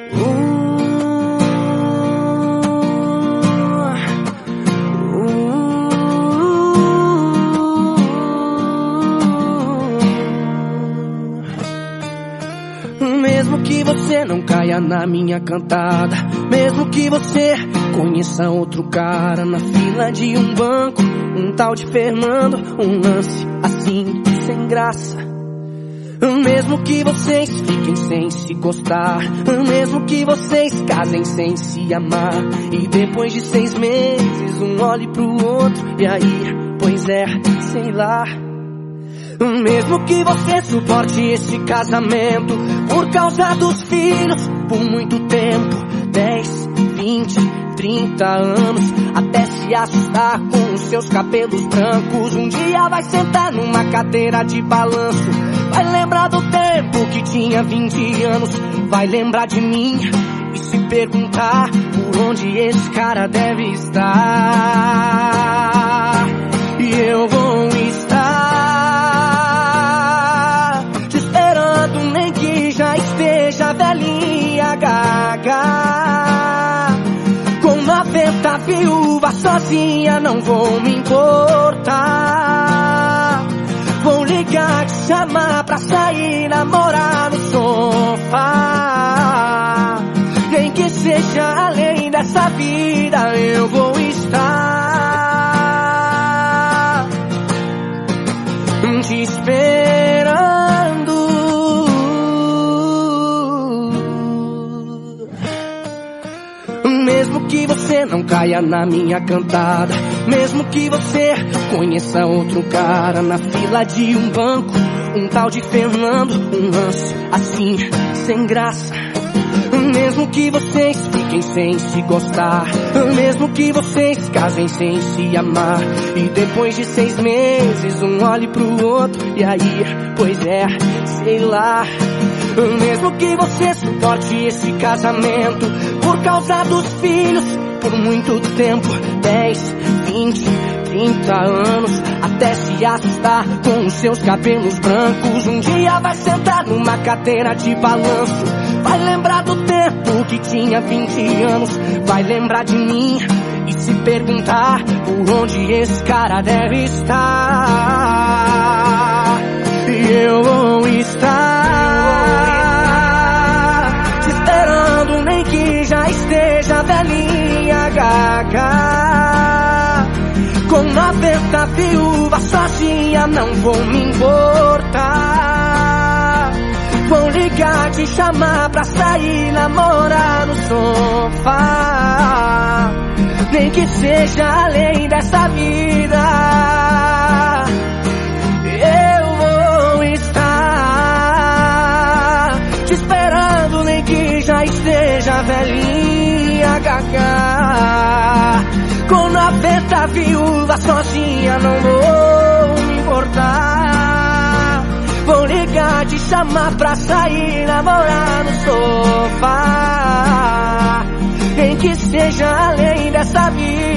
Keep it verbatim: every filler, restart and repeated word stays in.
Mesmo que você não caia na minha cantada, mesmo que você conheça outro cara na fila de um banco, um tal de Fernando, um lance assim, sem graça. Mesmo que vocês fiquem sem se gostar, mesmo que vocês casem sem se amar, e depois de seis meses um olhe pro outro, e aí, pois é, sei lá. Mesmo que você suporte esse casamento por causa dos filhos por muito tempo, dez, vinte, trinta anos, até se assustar com os seus cabelos brancos. Um dia vai sentar numa cadeira de balanço, vai lembrar do tempo que tinha vinte anos, vai lembrar de mim e se perguntar por onde esse cara deve estar. E eu vou estar te esperando, nem que já esteja velhinha, gaga, com noventa viúva sozinha, não vou me importar. Vou ligar, te chamar pra sair, namorar no sofá. Nem que seja além dessa vida, eu vou estar te esperando. Mesmo que você não caia na minha cantada, mesmo que você conheça outro cara na fila de um banco, um tal de Fernando, um lance assim, sem graça. Mesmo que vocês fiquem sem se gostar, mesmo que vocês casem sem se amar, e depois de seis meses um olhe pro outro, e aí, pois é, sei lá. Mesmo que você suporte esse casamento por causa dos filhos por muito tempo, dez, vinte, trinta anos, até se assustar com os seus cabelos brancos. Um dia vai sentar numa cadeira de balanço, vai lembrar do tempo que tinha vinte anos, vai lembrar de mim e se perguntar por onde esse cara deve estar. E eu vou estar te esperando, nem que já esteja velhinha, gaga, com noventa viúvas sozinha, não vou me importar. Vou ligar, te chamar pra sair, namorar no sofá. Nem que seja além dessa vida, eu vou estar te esperando, nem que já esteja velhinha, gaga, com noventa viúvas sozinha, não vou me importar. Vou ligar, te chamar pra sair, namorar no sofá. Nem que seja além dessa vida,